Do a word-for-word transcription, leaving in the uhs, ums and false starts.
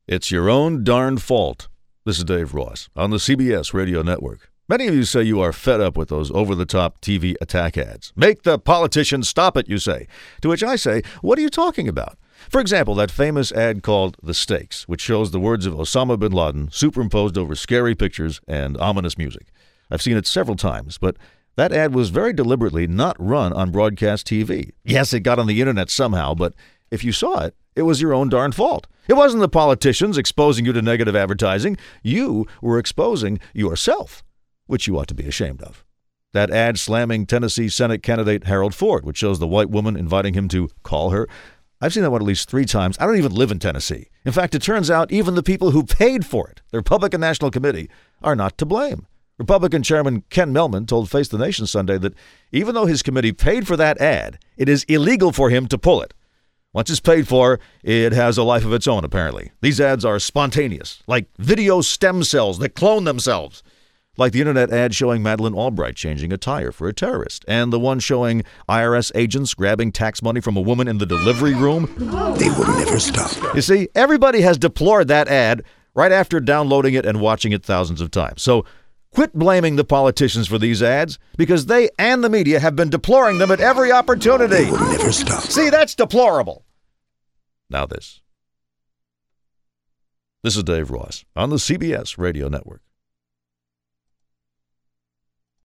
It's your own darn fault. This is Dave Ross on the C B S Radio Network. Many of you say you are fed up with those over-the-top T V attack ads. Make the politicians stop it, you say. To which I say, what are you talking about? For example, that famous ad called The Stakes, which shows the words of Osama bin Laden superimposed over scary pictures and ominous music. I've seen it several times, but that ad was very deliberately not run on broadcast T V. Yes, it got on the internet somehow, but if you saw it, it was your own darn fault. It wasn't the politicians exposing you to negative advertising. You were exposing yourself, which you ought to be ashamed of. That ad slamming Tennessee Senate candidate Harold Ford, which shows the white woman inviting him to call her. I've seen that one at least three times. I don't even live in Tennessee. In fact, it turns out even the people who paid for it, the Republican National Committee, are not to blame. Republican Chairman Ken Melman told Face the Nation Sunday that even though his committee paid for that ad, it is illegal for him to pull it. Once it's paid for, it has a life of its own, apparently. These ads are spontaneous, like video stem cells that clone themselves. Like the internet ad showing Madeleine Albright changing a tire for a terrorist, and the one showing I R S agents grabbing tax money from a woman in the delivery room. They will never stop. You see, everybody has deplored that ad right after downloading it and watching it thousands of times. So quit blaming the politicians for these ads, because they and the media have been deploring them at every opportunity. They will never stop. See, that's deplorable. Now this. This is Dave Ross on the C B S Radio Network.